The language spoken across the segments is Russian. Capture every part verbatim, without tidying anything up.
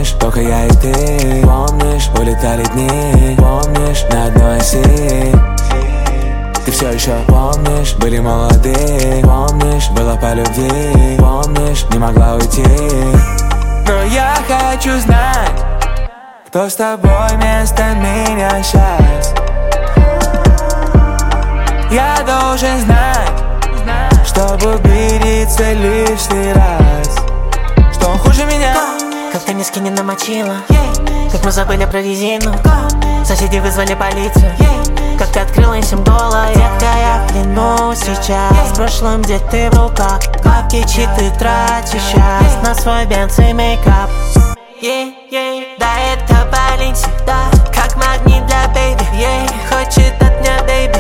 Помнишь, только я и ты. Помнишь, улетали дни. Помнишь, на одной оси. Ты все еще помнишь, были молоды. Помнишь, было по любви. Помнишь, не могла уйти. Но я хочу знать, кто с тобой вместо меня сейчас. Я должен знать, чтобы убедиться лишний раз, что он хуже меня. Как ты носки не намочила, как мы забыли про резину. Соседи вызвали полицию, как ты открыла им гола. Детка, я в плену сейчас, в прошлом, где ты в руках. Бабки читы тратишь сейчас на свой бенз и мейкап. Yeah, yeah. Да, это Баленси, да, как магнит для бэйби. Yeah. Хочет от меня бэйби.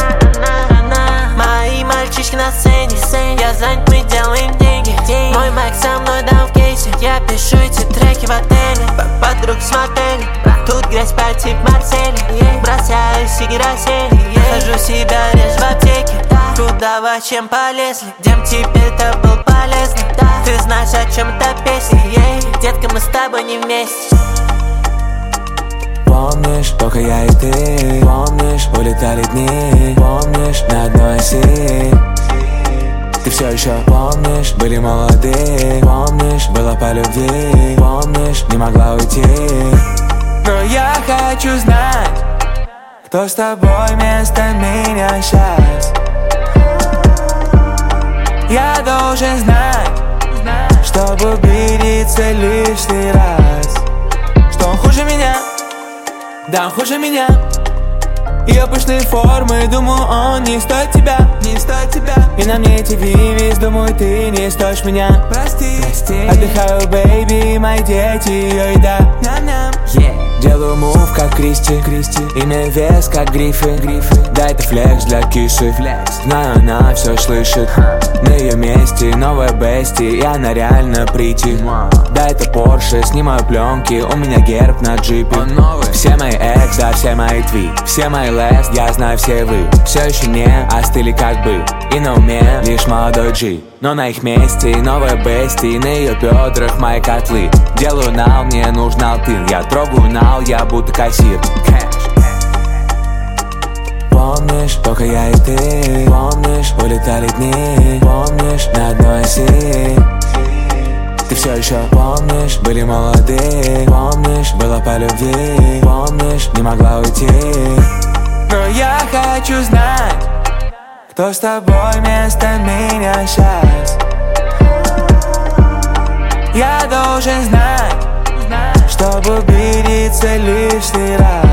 Мои мальчишки на сцене, я занят, мы делаем деньги. Мой майк со мной дам в кейсе. Я пишу эти треки в отеле, подруг с мотеля. Тут грязь, пальцы в Марселе. Бросаю сиги рассели, хожу себя режь в аптеке. Туда во чем полезли, где теперь это был полезно. Ты знаешь, о чем эта песня, yeah. Детка, мы с тобой не вместе. Помнишь, только я и ты. Помнишь, улетали дни. Помнишь, на одной оси. Ты все еще помнишь, были молоды. Помнишь, было по любви. Помнишь, не могла уйти. Но я хочу знать, кто с тобой вместо меня сейчас. Я должен знать, чтобы убедиться лишний раз, что он хуже меня. Да, он хуже меня. Ее пышные формы, думаю, он не стоит тебя. Не стоит тебя. И на мне ти ви вис, думаю, ты не стоишь меня. Прости, Прости. Отдыхаю, бэйби, мои дети, ее еда. Ням-ням. Yeah. Делаю мув, как Кристи, Кристи. Имею вес, как Гриффи, Гриффи. Да, это флекс для киши, флекс. Знаю, она все слышит. На ее месте новая бести, и она реально прийти. Да, это Порше, снимаю пленки, у меня герб на джипе. Все мои экс, да, все мои твит. Все мои лест, я знаю, все вы. Все еще не остыли как бы. И на уме лишь молодой G. Но на их месте новая бести, на ее бедрах мои котлы. Делаю нал, мне нужен алтын. Я трогаю нал, я будто кассир. Помнишь, только я и ты. Помнишь, улетали дни. Помнишь, на одной оси. Ты все еще помнишь, были молоды. Помнишь, было по любви. Помнишь, не могла уйти. Но я хочу знать, кто с тобой вместо меня сейчас. Я должен знать, чтобы убедиться лишний раз,